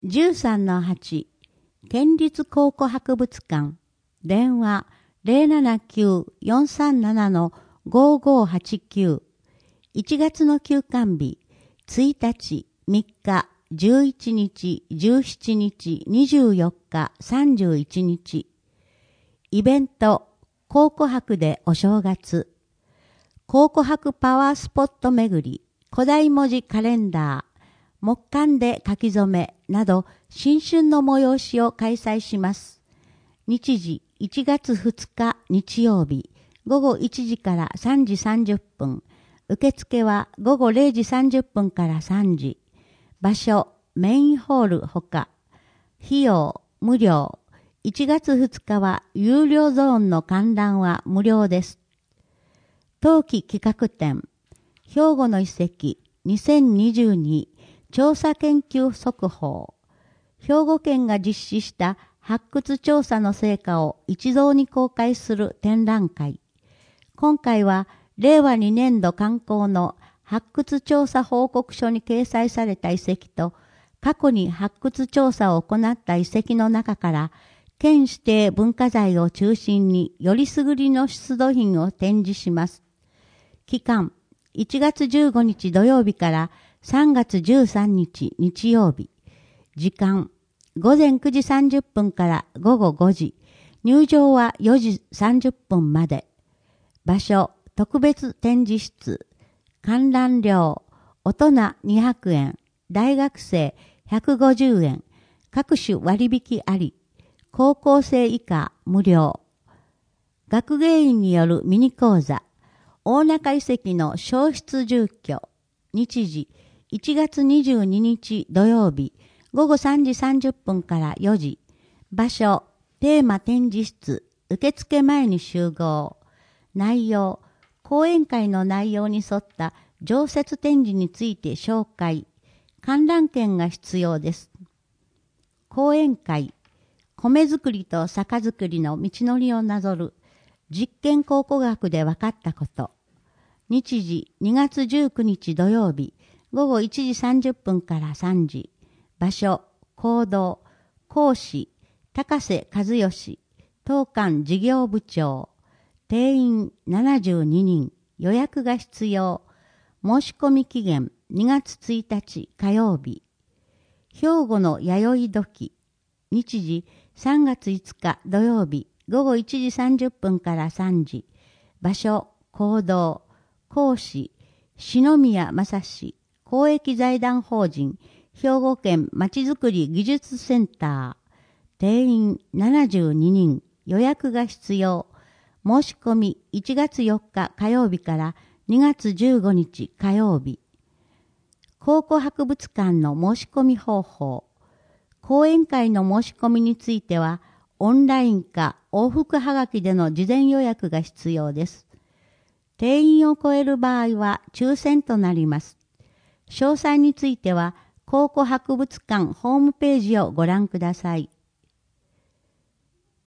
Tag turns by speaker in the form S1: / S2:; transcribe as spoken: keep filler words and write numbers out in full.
S1: じゅうさんのはち、県立考古博物館、電話 ゼロななきゅう よんさんなな ごごはちきゅう、いちがつの休館日、ついたち、みっか、じゅういちにち、じゅうしちにち、にじゅうよっか、さんじゅういちにち。イベント、考古博でお正月。考古博パワースポット巡り、古代文字カレンダー、木簡で書き初めなど新春の催しを開催します。日時いちがつふつか日曜日、ごごいちじからさんじさんじゅっぷん。受付はごごれいじさんじゅっぷんからさんじ。場所、メインホールほか。費用、無料。いちがつふつかは有料ゾーンの観覧は無料です。冬季企画展、兵庫の遺跡にせんにじゅうに調査研究速報。兵庫県が実施した発掘調査の成果を一堂に公開する展覧会。今回はれいわにねんど刊行の発掘調査報告書に掲載された遺跡と、過去に発掘調査を行った遺跡の中から、県指定文化財を中心によりすぐりの出土品を展示します。期間、いちがつじゅうごにち土曜日からさんがつじゅうさんにち日曜日。時間、ごぜんくじさんじゅっぷんからごごごじ。入場はよじさんじゅっぷんまで。場所、特別展示室。観覧料、大人にひゃくえん、大学生ひゃくごじゅうえん、各種割引あり。高校生以下無料。学芸員によるミニ講座。大中遺跡の消失住居。日時、いちがつにじゅうににち土曜日、ごごさんじさんじゅっぷんからよじ。場所、テーマ展示室、受付前に集合。内容、講演会の内容に沿った常設展示について紹介。観覧券が必要です。講演会、米作りと酒造りの道のりをなぞる実験考古学で分かったこと。日時にがつじゅうくにち土曜日、ごごいちじさんじゅっぷんからさんじ。場所、講堂、講師、高瀬和義、当館事業部長。定員ななじゅうににん、予約が必要。申し込み期限にがつついたち火曜日。兵庫の弥生時。日時さんがついつか土曜日、ごごいちじさんじゅっぷんからさんじ。場所、講堂、講師、篠宮正史、公益財団法人、兵庫県まちづくり技術センター。定員ななじゅうににん、予約が必要。申し込みいちがつよっか火曜日からにがつじゅうごにち火曜日。考古博物館の申し込み方法。講演会の申し込みについては、オンラインか往復はがきでの事前予約が必要です。定員を超える場合は抽選となります。詳細については、考古博物館ホームページをご覧ください。